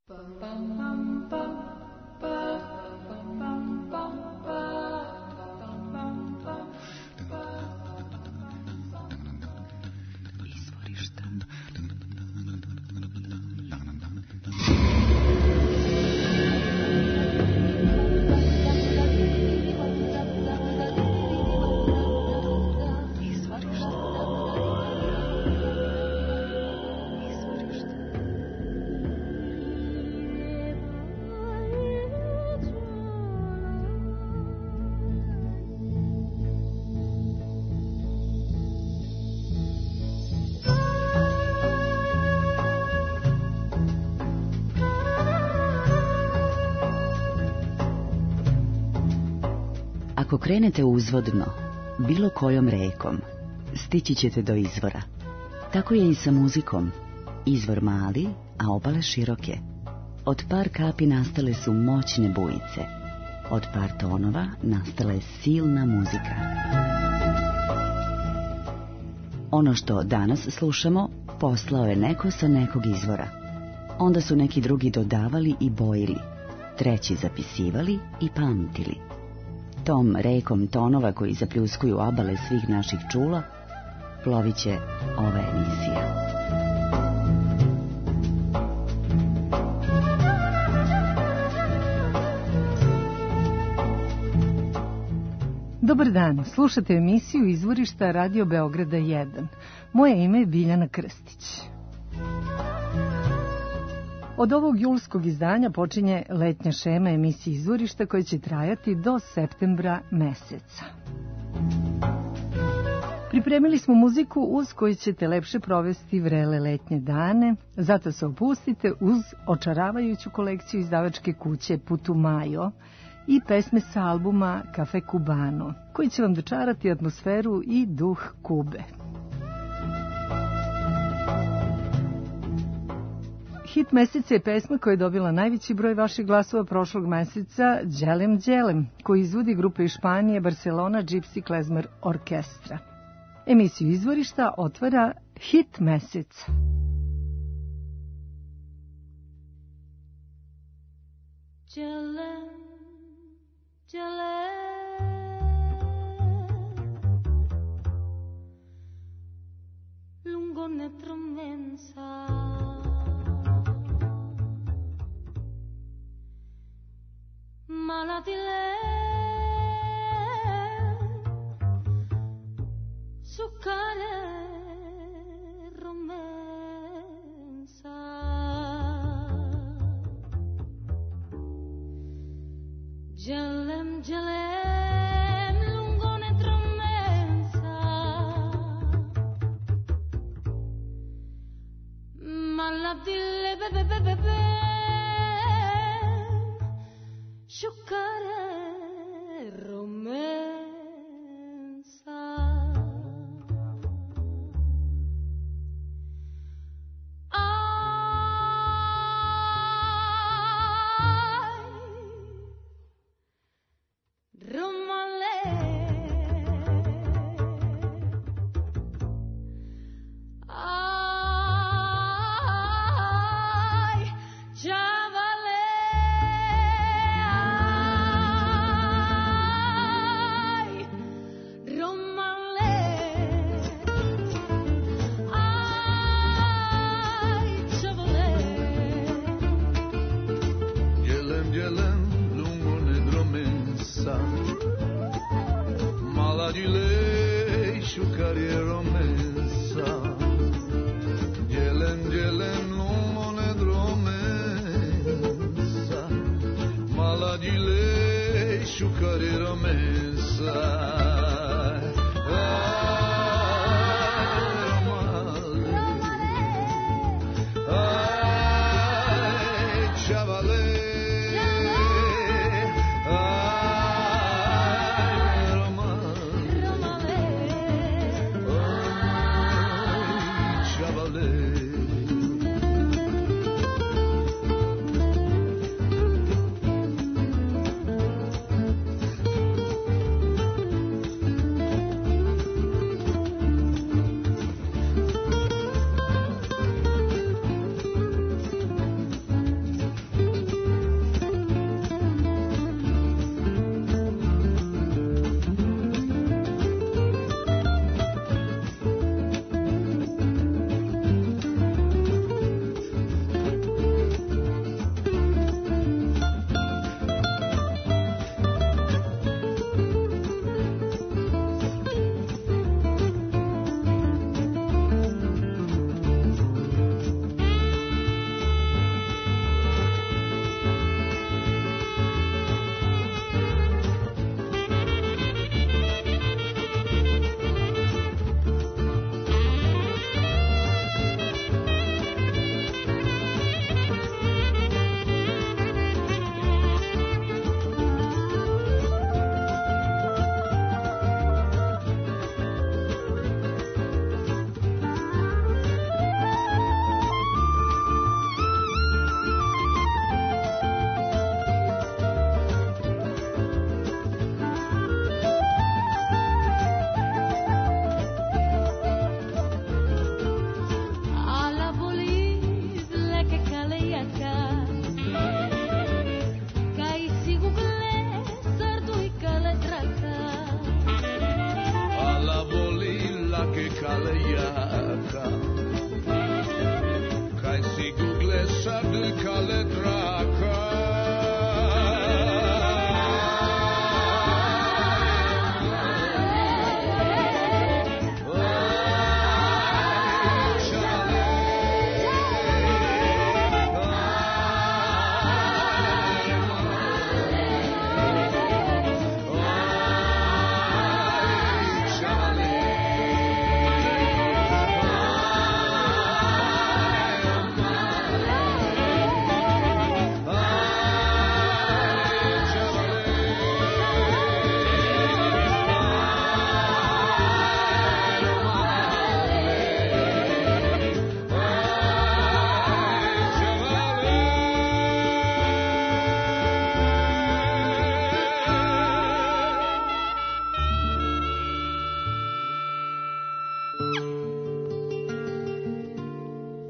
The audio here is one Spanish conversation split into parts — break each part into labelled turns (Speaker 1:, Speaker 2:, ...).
Speaker 1: Ako krenete uzvodno, bilo kojom rekom, stići ćete do izvora. Tako je i sa muzikom. Izvor mali, a obale široke. Od par kapi nastale su moćne bujice. Od par tonova nastala je silna muzika. Ono što danas slušamo, poslao je neko sa nekog izvora. Onda su neki drugi dodavali i bojili, treći zapisivali i pamtili. Tom rekom tonova koji zapljuskuju obale svih naših čula, plovit će ova emisija.
Speaker 2: Dobar dan, slušate emisiju Izvorišta Radio Beograda 1. Moje ime je Biljana Krstić. Od ovog julskog izdanja počinje letnja šema emisije Izvorišta koja će trajati do septembra meseca. Pripremili smo muziku uz koju ćete lepše provesti vrele letnje dane, zato se opustite uz očaravajuću kolekciju izdavačke kuće Putumayo i pesme s albuma Cafe Cubano, koji će vam dočarati atmosferu i duh Kube. Hit meseca je pesma koja je dobila najveći broj vaših glasova prošlog meseca, Đelem Đelem, koji izvodi grupa iz Španije Barcelona Gypsy Klezmer Orkestra. Emisiju Izvorišta otvara Hit meseca.
Speaker 3: Đelem, Đelem, lungo ne trommensa, mala di lei, su care romensa. Đelem, đelem, lungo ne trommensa, mala di lei, be. Giocare romensa. Ai, romale, ai, giavale.
Speaker 4: Mala di lei, sciucare romensa. Đelem, đelem, lungo ne dromensa. Mala di lei, sciucare romensa.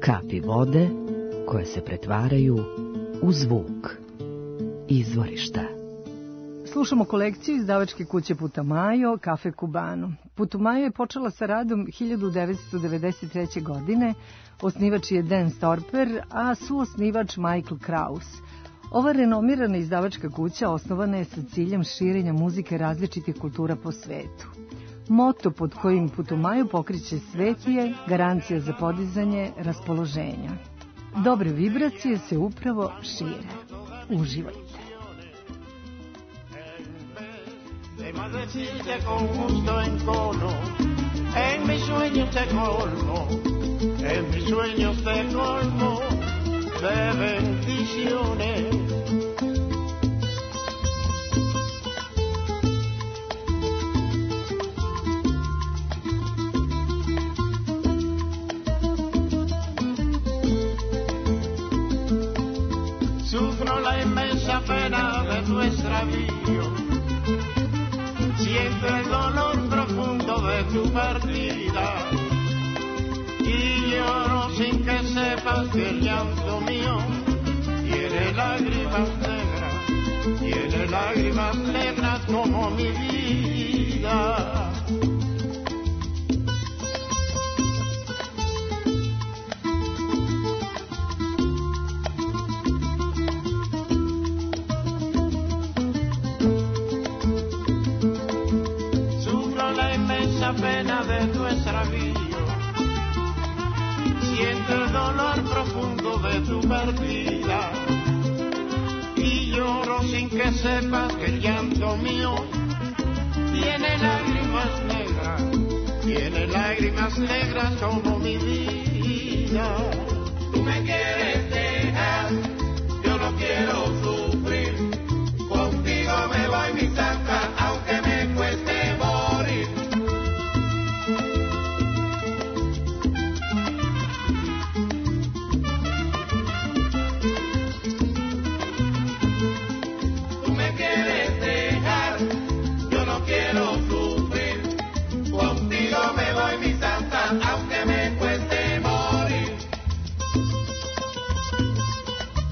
Speaker 1: Kapi vode koje se pretvaraju u zvuk izvorišta.
Speaker 2: Slušamo kolekciju izdavačke kuće Putumayo, Kafe Cubano. Putumayo je počela sa radom 1993. godine, osnivač je Dan Storper, a suosnivač Michael Kraus. Ova renomirana izdavačka kuća osnovana je sa ciljem širenja muzike različitih kultura po svetu. Moto pod kojim Putumayo pokreće svet je garancija za podizanje raspoloženja. Dobre vibracije se upravo šire. Uživajte.
Speaker 5: Más decirte con gusto en cono, en mis sueños te colmo, en mis sueños te colmo de bendiciones. Sufro la inmensa pena de tu extravío, siento el dolor profundo de tu partida y lloro sin que sepas que el llanto mío tiene lágrimas negras como mi vida. Pena de tu extravío, siento el dolor profundo de tu partida y lloro sin que sepas que el llanto mío tiene lágrimas negras como mi vida. Tú me quieres dejar, yo no quiero sufrir, contigo me voy mi santa, aunque me cueste morir.
Speaker 6: Aunque me cueste morir.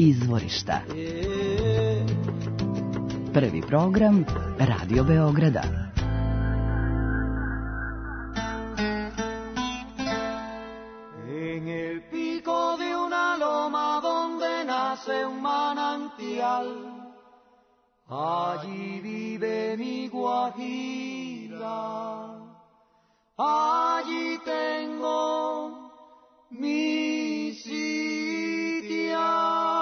Speaker 1: izvorišta. Prvi program Radio Beograda.
Speaker 5: En el pico de una loma donde nace un manantial, allí vive mi guajira, allí tengo mi sitial.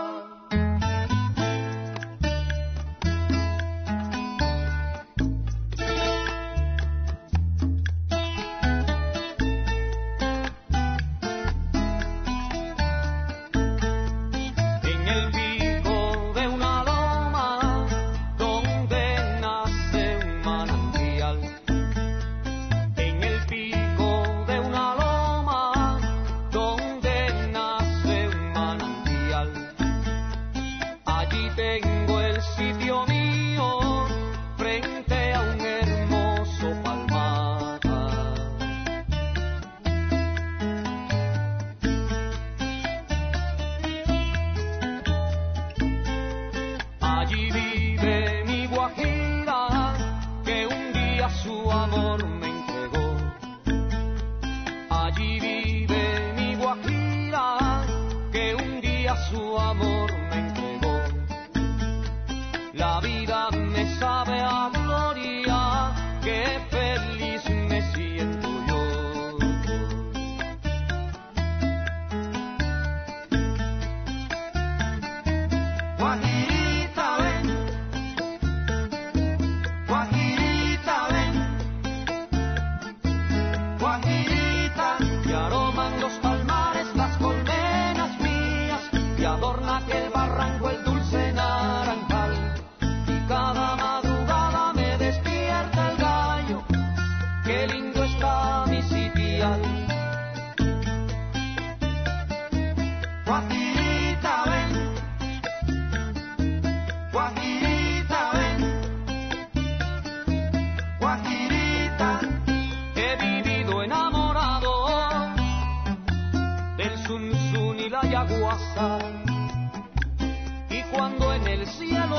Speaker 6: Y cuando en el cielo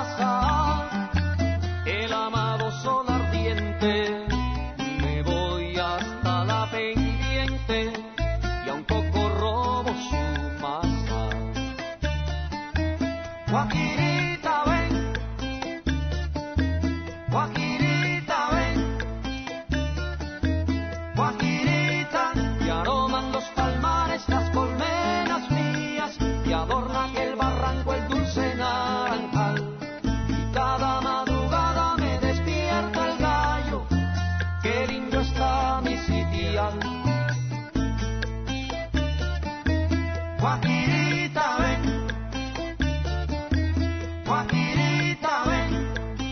Speaker 6: abraza el amado sol ardiente, me voy hasta la pendiente y a un poco robo su masa. Guajirita ven, guajirita ven, guajirita, y aroman los palmares, las colmenas mías, y adorna aquel barranco el dulce naranjal. Y cada madrugada me despierta el gallo, qué lindo está mi sitial. Guajirita ven, guajirita ven,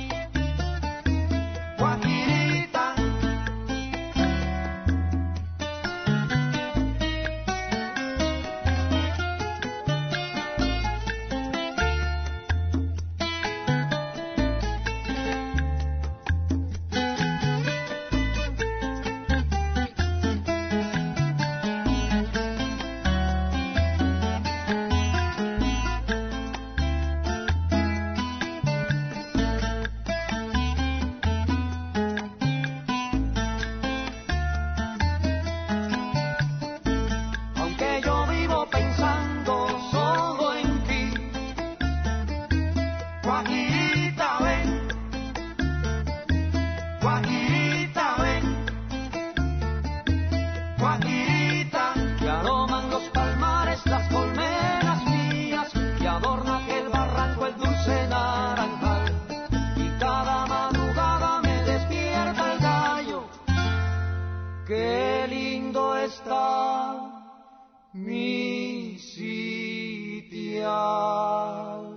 Speaker 6: guajirita. Aunque yo vivo pensando solo en ti, guajirita ven, guajirita ven, guajirita, que aroman los palmares, las colmenas mías, y adorna aquel barranco el dulce naranjal. Y cada madrugada me despierta el gallo, qué lindo está mi sitial.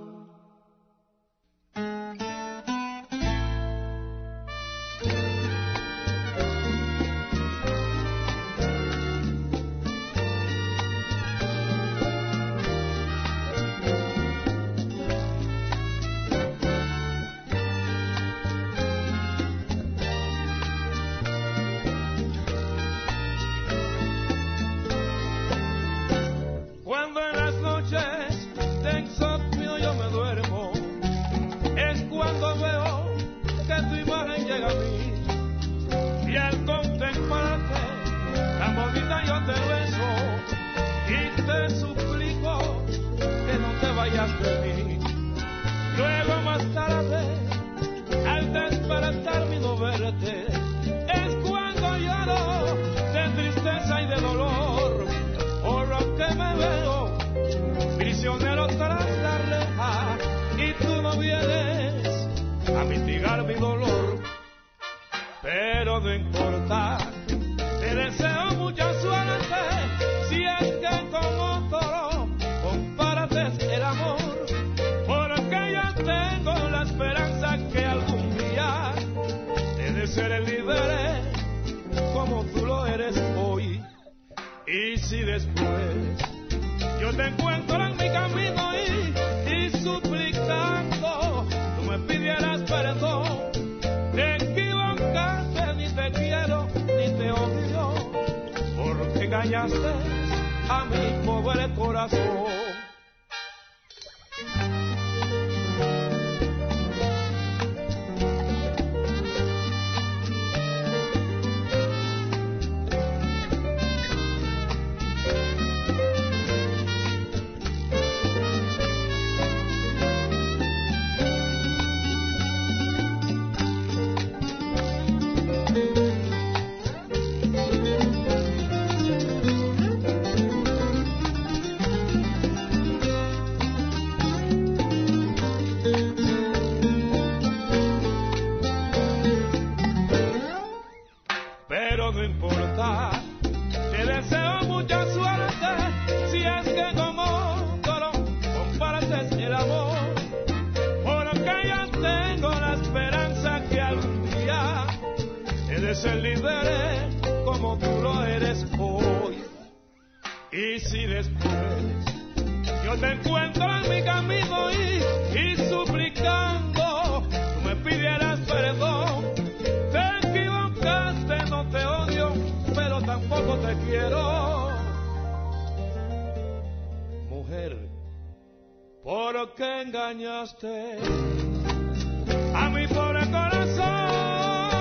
Speaker 4: pero no importa. Te deseo mucha suerte, si es que con otro compartes el amor, porque yo tengo la esperanza que algún día te de ser libre como tú lo eres hoy. Y si después yo te encuentro en mi camino y suplicando tú me pidieras perdón, te equivocaste, ni te quiero ni te odio, porque engañaste a mi pobre corazón. Ser libre como tú lo eres hoy. Y si después yo te encuentro en mi camino y suplicando tú me pidieras perdón, te equivocaste, no te odio, pero tampoco te quiero, mujer, porque engañaste a mi pobre corazón.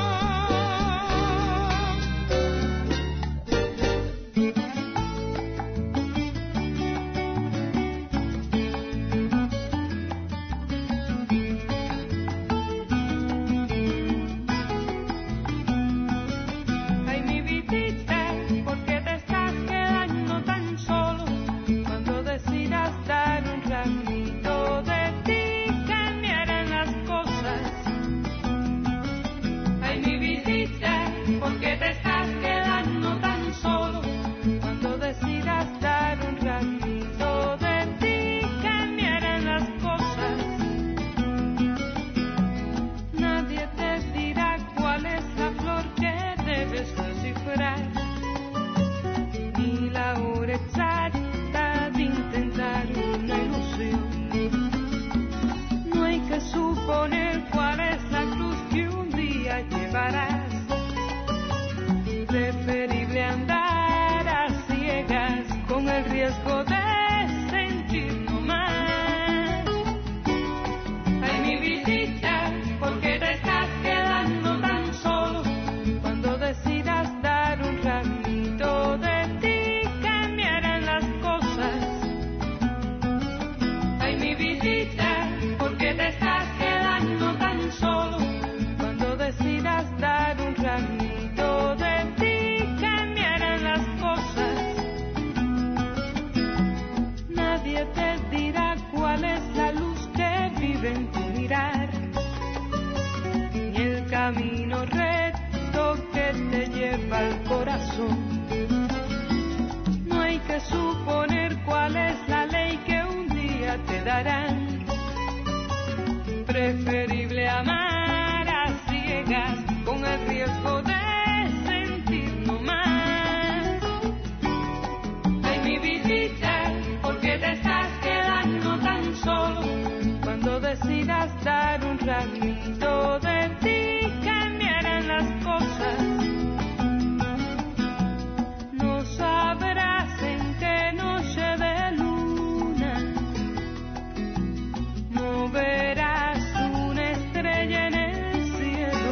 Speaker 7: Preferible amar a ciegas con el riesgo de sentir no más. Ay, mi vidita, ¿por qué te estás quedando tan solo? Cuando decidas dar un ramito de ti, cambiarán las cosas. No sabrás en qué noche de luna no verás una estrella en el cielo.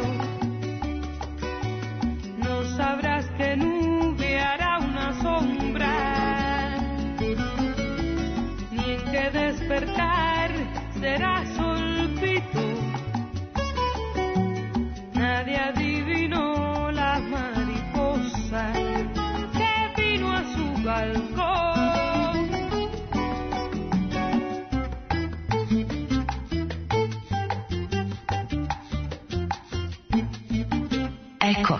Speaker 7: No sabrás que nube hará una sombra, ni en qué despertar será solpito. Nadie adivinó la mariposa que vino a su balcón.
Speaker 1: Eko.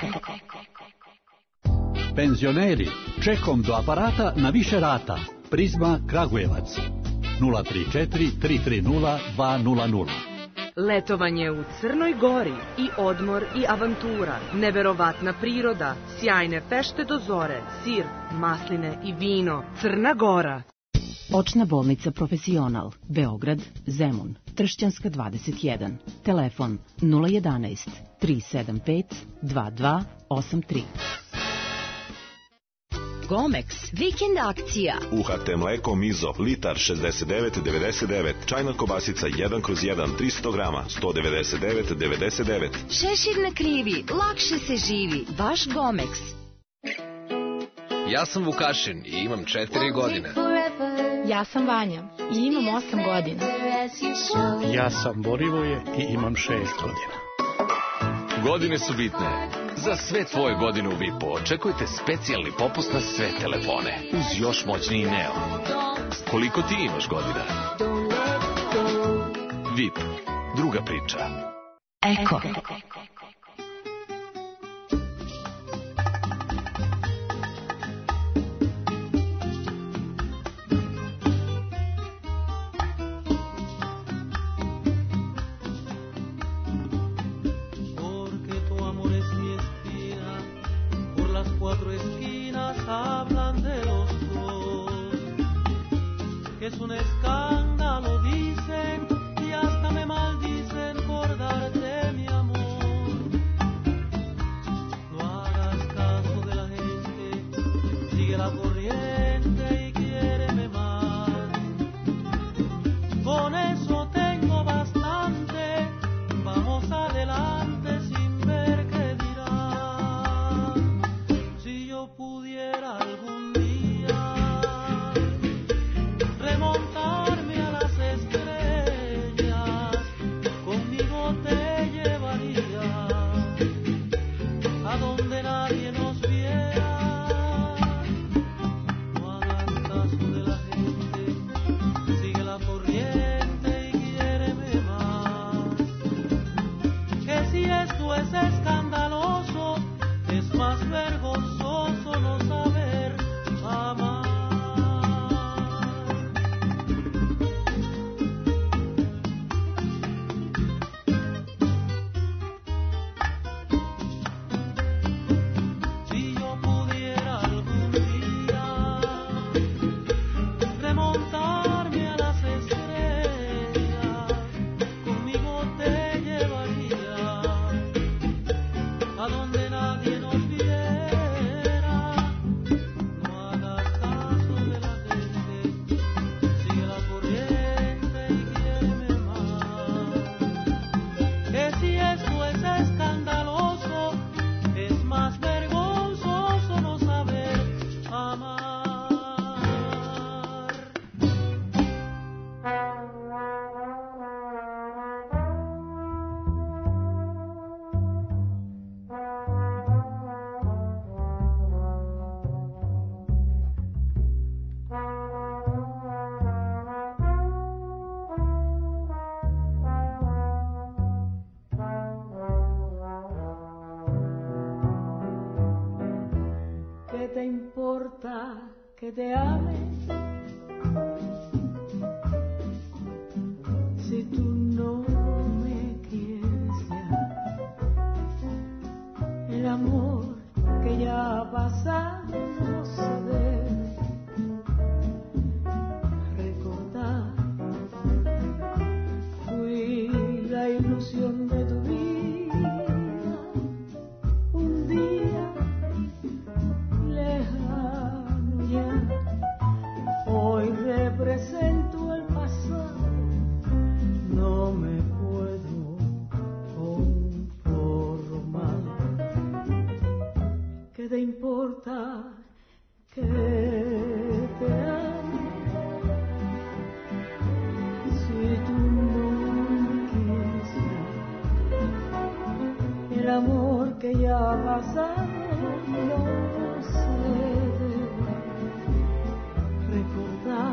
Speaker 8: Penzioneri, čekom do aparata na više rata. Prizma Kragujevac 034 330 200.
Speaker 9: Letovanje u Crnoj Gori i odmor i avantura, neverovatna priroda, sjajne fešte do zore, sir, masline i vino. Crna Gora.
Speaker 1: Očna bolnica Profesional, Beograd, Zemun, Tršćanska 21. Telefon 011 375 2283. Gomex, vikend akcija.
Speaker 10: UHT mleko Mizo, litar 69,99. Čajna kobasica 1/1, 300 grama, 199,99.
Speaker 1: Šešir na krivi, lakše se živi. Vaš Gomex.
Speaker 11: Ja sam Vukašin i imam 4 godine.
Speaker 12: Ja sam Vanja i imam 8 godina.
Speaker 13: Ja sam Borivoje i imam 6 godina.
Speaker 11: Godine su bitne. Za sve tvoje godine u VIP-u očekujte specijalni popust na sve telefone uz još moćniji Neo. Koliko ti imaš godina? VIP. Druga priča.
Speaker 1: Eko.
Speaker 14: Es un escándalo, dicen, y hasta me maldicen por darte mi amor. No hagas caso de la gente, sigue la corriente y quiéreme más. Con eso tengo bastante, vamos adelante sin ver qué dirán. Si yo pudiera algún remontarme a las estrellas, conmigo te llevaría a donde nadie nos viera. No hagas caso de la gente, sigue la corriente y quiéreme más. Que si esto es escandaloso, es más vergonzoso no saber amar. ¿Qué te importa que te ame? Si tú no me quieres ya, el amor que ya ha pasado no se debe recordar. Fui la ilusión de tu vida, un día lejano ya. Hoy represento el pasado, no me puedo conformar. ¿Qué te importa que te ame? Si tú no me quieres ya, el amor que ya ha pasado no se debe recordar.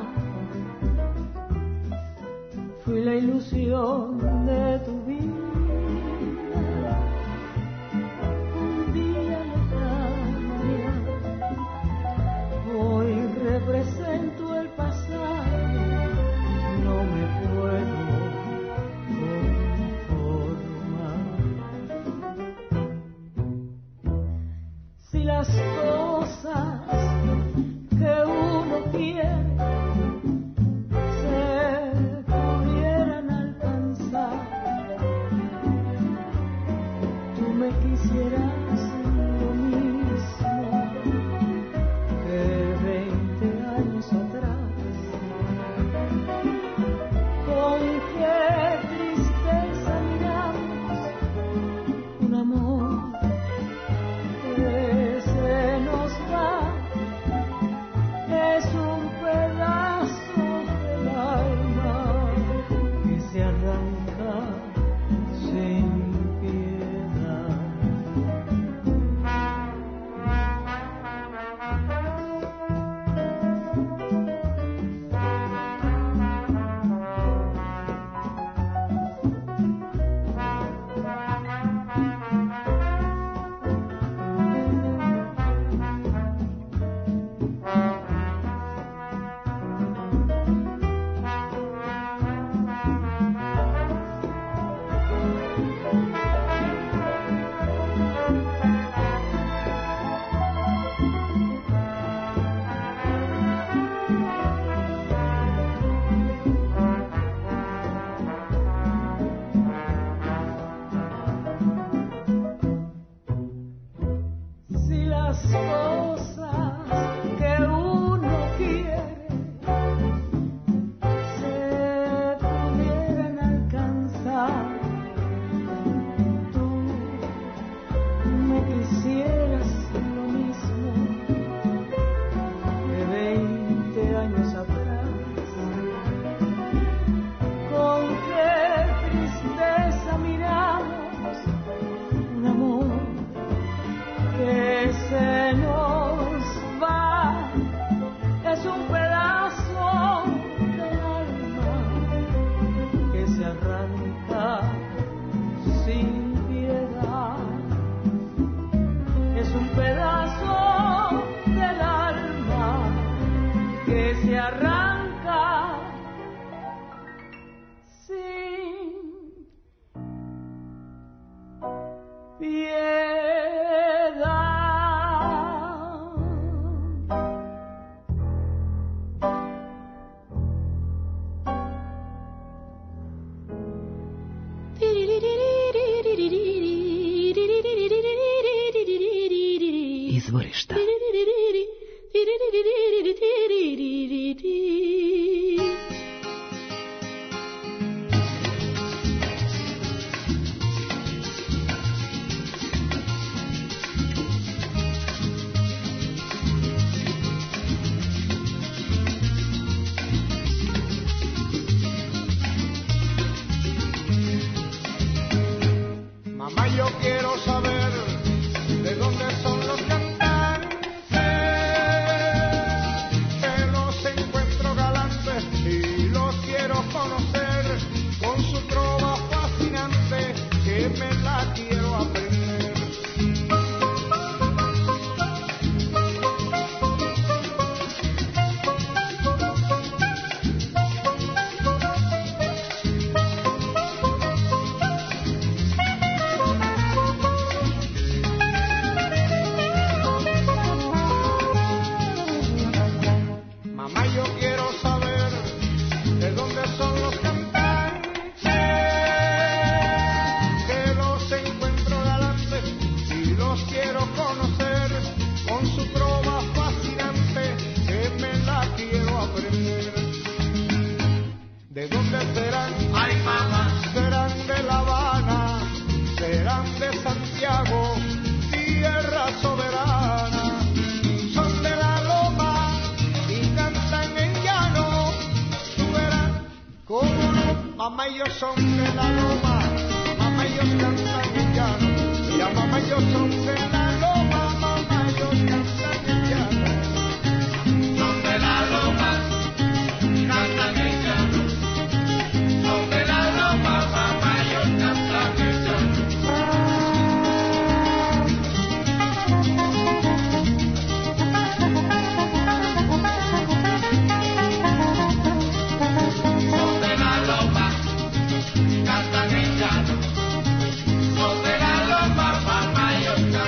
Speaker 14: Fui la ilusión de tu vida, un
Speaker 3: las cosas que uno quiere se pudieran alcanzar, tú me quisieras lo mismo que 20 años atrás. Con qué tristeza miramos un amor que se nos va, es un pedazo del alma que se arranca sin piedad. Si las cosas que uno quiere se pudieran alcanzar, tú me quisieras lo mismo que 20 años atrás. Con qué tristeza miramos un amor que se nos va, es un pedazo del alma que se arranca sin piedad, es un pedazo del alma que se arranca sin piedad.
Speaker 1: Izvorišta.
Speaker 5: Mamá, yo quiero saber de dónde son los cantantes, que los encuentro galantes y los quiero conocer, con su trova fascinante que me la quiero aprender. Mamá, yo quiero saber de dónde son los cantantes, que los encuentro galantes y los quiero conocer, con su trova fascinante que me la quiero aprender. ¿De dónde serán? Ay, mamá. Serán de La Habana, serán de Santiago, tierra soberana. Son de la loma y cantan en llano. Tú verás cómo no. Mamá, ellos son de la loma, mamá, ellos cantan en llano. Mira, mamá, ellos son de la loma, mamá, ellos cantan en llano. Son de la loma, cantan en llano. Son de la loma, mamá, ellos cantan en llano. Son de la loma, cantan en llano. Son de la loma, mamá, ellos cantan.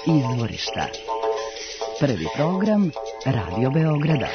Speaker 1: Izvorišta. Prvi program Radio Beograda.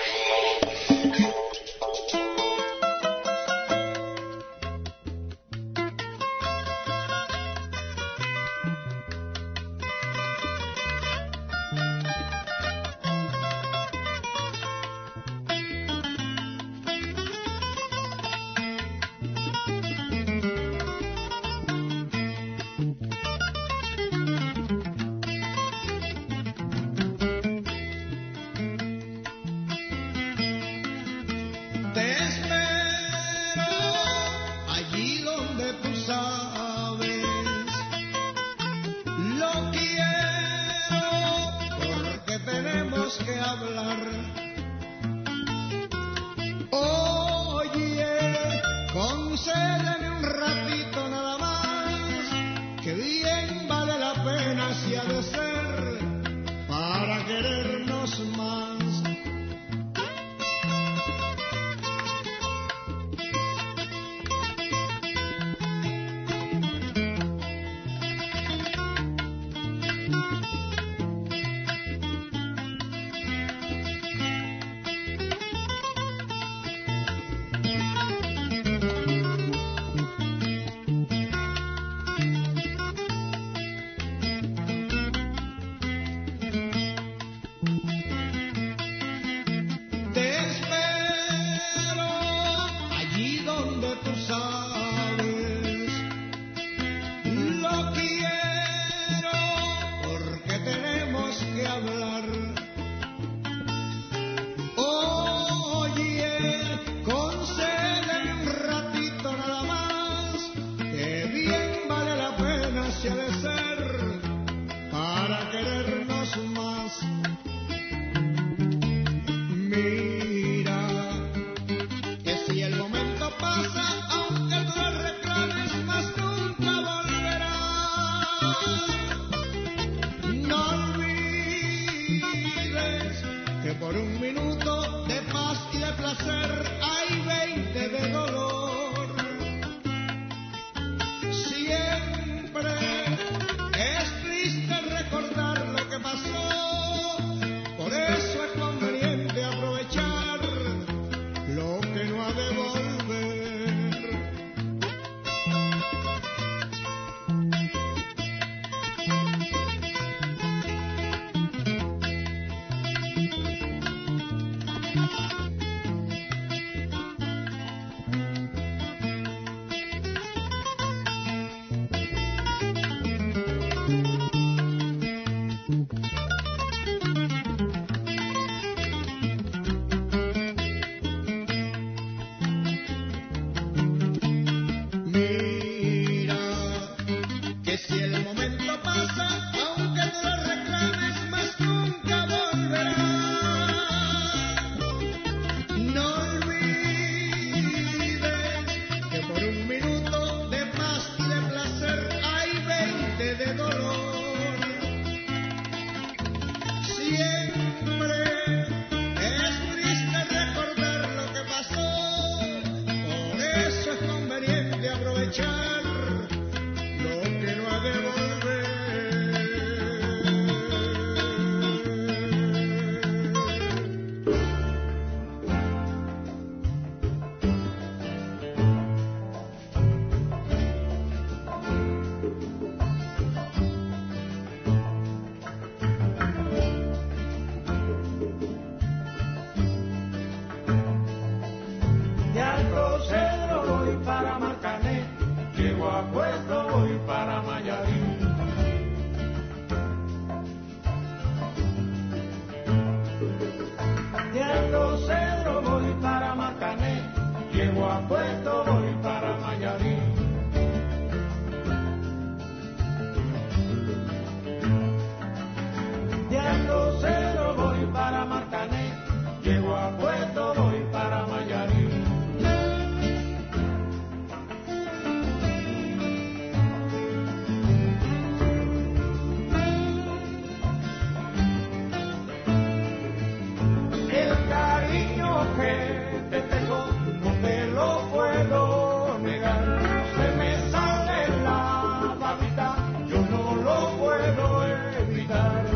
Speaker 5: Se me sale la babita, yo no lo puedo evitar.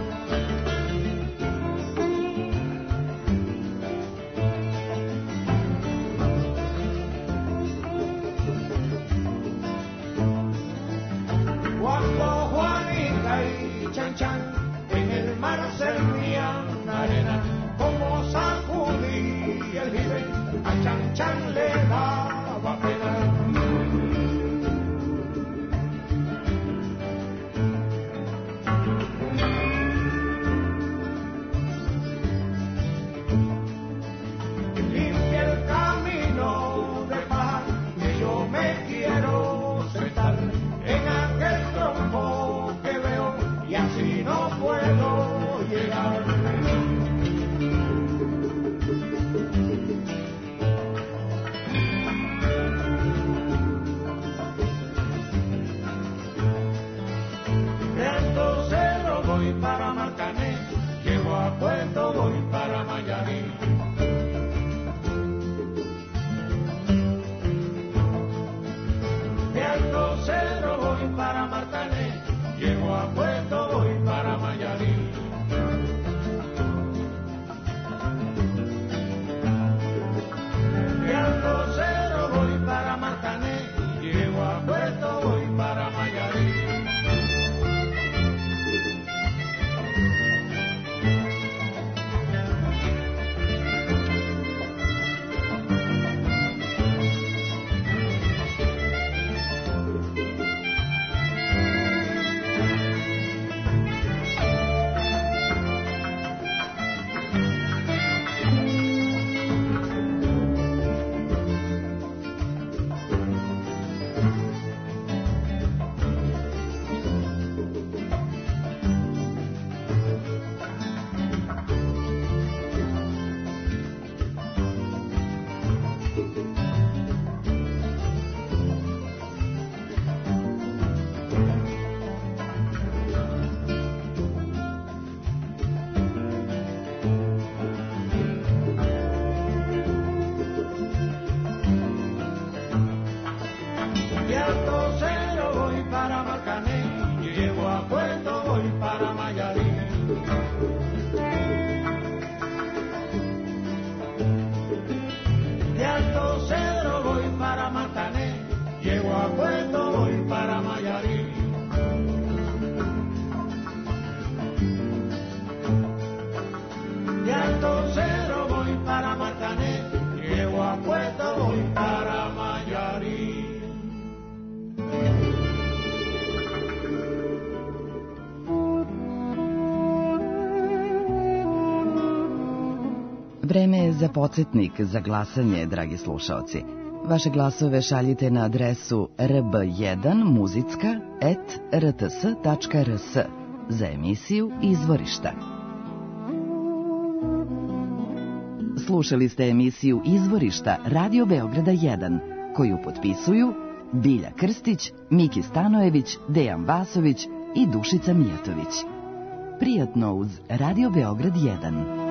Speaker 5: puedo llegar. De Alto Cerro voy para Marcané, llego a Puerto, voy para Mayarí. De Alto Cerro voy para Marcané, llego a Puerto, voy para Mayarí. De Alto Cerro voy para Marcané, llego a Puerto, voy para Mayarí. De Alto Cerro voy para Marcané, llego a Puerto, voy para Mayarí. De Alto Cerro voy para Marcané, llego a Puerto, voy para Mayarí. De Alto Cerro voy para Marcané, llego a Puerto, voy para Mayarí.
Speaker 15: Vreme je za podsjetnik za glasanje, dragi slušaoci. Vaše glasove šaljite na adresu rb1muzicka@rts.rs za emisiju Izvorišta. Slušali ste emisiju Izvorišta Radio Beograda 1, koju potpisuju Bilja Krstić, Miki Stanojević, Dejan Vasović i Dušica Mijatović. Prijatno uz Radio Beograd 1.